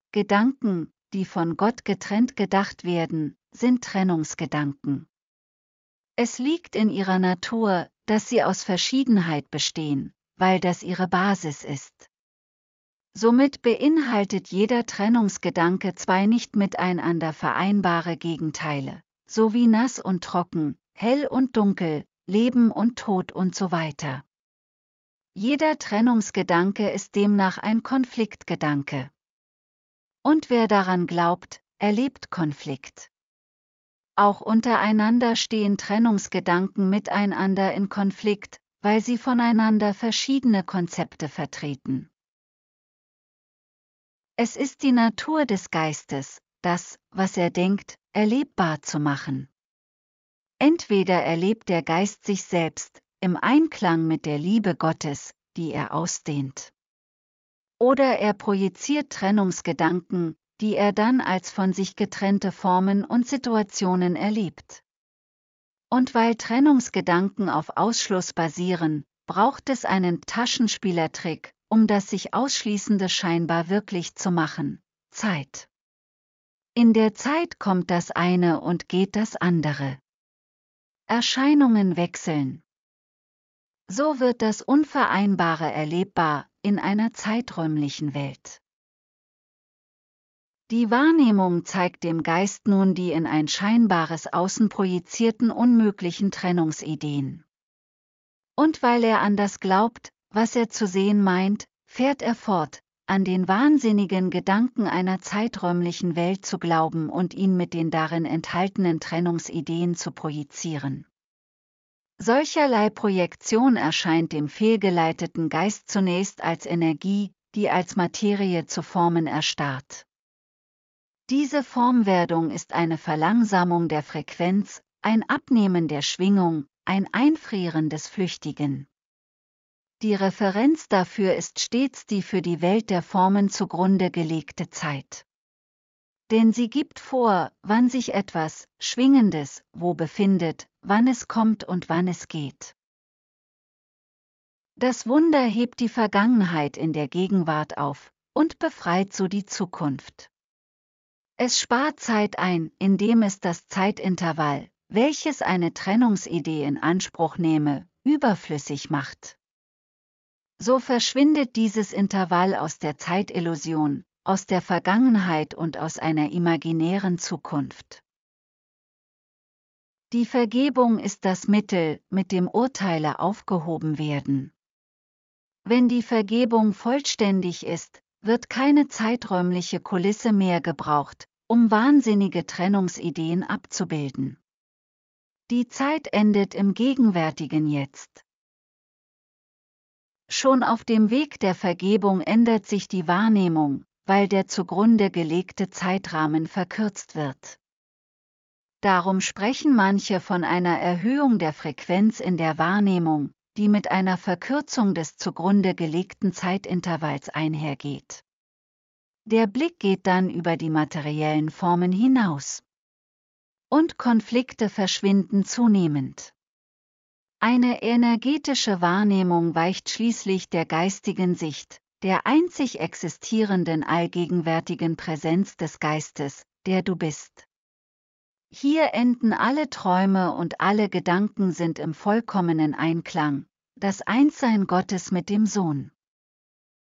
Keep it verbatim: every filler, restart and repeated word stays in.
Gedanken, die von Gott getrennt gedacht werden, sind Trennungsgedanken. Es liegt in ihrer Natur, dass sie aus Verschiedenheit bestehen, weil das ihre Basis ist. Somit beinhaltet jeder Trennungsgedanke zwei nicht miteinander vereinbare Gegenteile, so wie nass und trocken, hell und dunkel, Leben und Tod und so weiter. Jeder Trennungsgedanke ist demnach ein Konfliktgedanke. Und wer daran glaubt, erlebt Konflikt. Auch untereinander stehen Trennungsgedanken miteinander in Konflikt, weil sie voneinander verschiedene Konzepte vertreten. Es ist die Natur des Geistes, das, was er denkt, erlebbar zu machen. Entweder erlebt der Geist sich selbst, im Einklang mit der Liebe Gottes, die er ausdehnt. Oder er projiziert Trennungsgedanken, die er dann als von sich getrennte Formen und Situationen erlebt. Und weil Trennungsgedanken auf Ausschluss basieren, braucht es einen Taschenspielertrick, um das sich Ausschließende scheinbar wirklich zu machen: Zeit. In der Zeit kommt das eine und geht das andere. Erscheinungen wechseln. So wird das Unvereinbare erlebbar in einer zeiträumlichen Welt. Die Wahrnehmung zeigt dem Geist nun die in ein scheinbares Außen projizierten unmöglichen Trennungsideen. Und weil er an das glaubt, was er zu sehen meint, fährt er fort, an den wahnsinnigen Gedanken einer zeiträumlichen Welt zu glauben und ihn mit den darin enthaltenen Trennungsideen zu projizieren. Solcherlei Projektion erscheint dem fehlgeleiteten Geist zunächst als Energie, die als Materie zu formen erstarrt. Diese Formwerdung ist eine Verlangsamung der Frequenz, ein Abnehmen der Schwingung, ein Einfrieren des Flüchtigen. Die Referenz dafür ist stets die für die Welt der Formen zugrunde gelegte Zeit. Denn sie gibt vor, wann sich etwas Schwingendes wo befindet, wann es kommt und wann es geht. Das Wunder hebt die Vergangenheit in der Gegenwart auf und befreit so die Zukunft. Es spart Zeit ein, indem es das Zeitintervall, welches eine Trennungsidee in Anspruch nehme, überflüssig macht. So verschwindet dieses Intervall aus der Zeitillusion, aus der Vergangenheit und aus einer imaginären Zukunft. Die Vergebung ist das Mittel, mit dem Urteile aufgehoben werden. Wenn die Vergebung vollständig ist, wird keine zeiträumliche Kulisse mehr gebraucht, um wahnsinnige Trennungsideen abzubilden. Die Zeit endet im gegenwärtigen Jetzt. Schon auf dem Weg der Vergebung ändert sich die Wahrnehmung, weil der zugrunde gelegte Zeitrahmen verkürzt wird. Darum sprechen manche von einer Erhöhung der Frequenz in der Wahrnehmung, die mit einer Verkürzung des zugrunde gelegten Zeitintervalls einhergeht. Der Blick geht dann über die materiellen Formen hinaus. Und Konflikte verschwinden zunehmend. Eine energetische Wahrnehmung weicht schließlich der geistigen Sicht, der einzig existierenden allgegenwärtigen Präsenz des Geistes, der du bist. Hier enden alle Träume und alle Gedanken sind im vollkommenen Einklang, das Einssein Gottes mit dem Sohn.